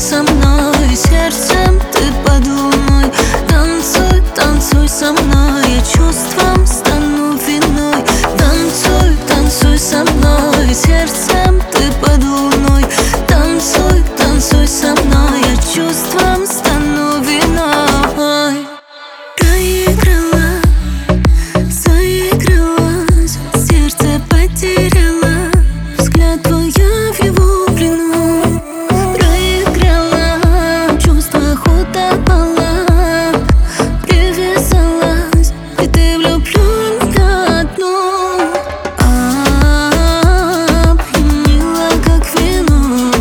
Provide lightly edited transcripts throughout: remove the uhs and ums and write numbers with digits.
со мной, сердцем ты под луной. Танцуй, танцуй со мной, я чувством стану виной. Танцуй, танцуй со мной, сердцем ты под луной. Танцуй, танцуй со мной, я чувством стану виной. Проиграла, заигралась, сердце потеряла, взгляд твой я в его плену. Проиграла, в чувствах утопала, привязалась, и ты влюблен в одну. Опьянила, как вино,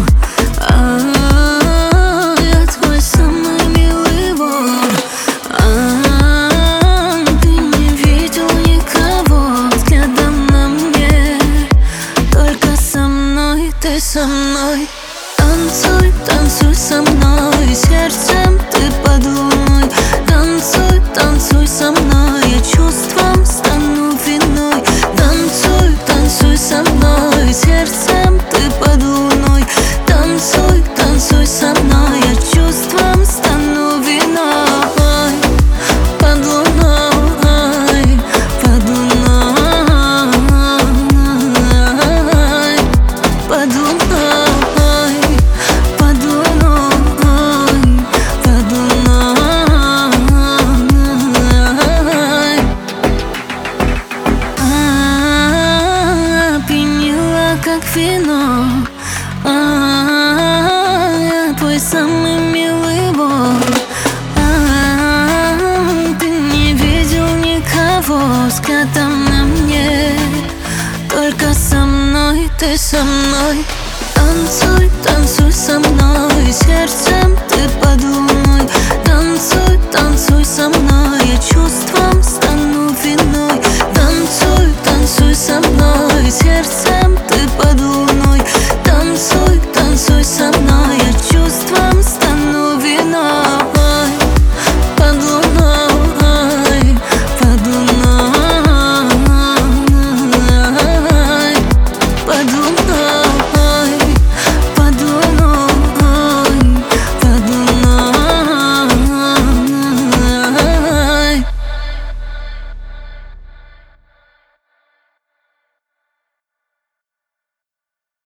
я твой самый милый вор. Ты не видел никого взглядом на мне, только со мной, ты со мной. Танцуй, танцуй со мной, сердцем ты под луной. Танцуй, танцуй со мной, я чувством стану виной. Танцуй, танцуй со мной, сердцем ты под луной. Танцуй, танцуй со мной, я чувством стану виной. Под луной, под луной, под луной, под луной, под луной. Опьянила, как вино, я твой самый милый вор. Ты не видел никого взглядом на мне, только со мной, ты со мной. Танцуй, танцуй со мной, сердце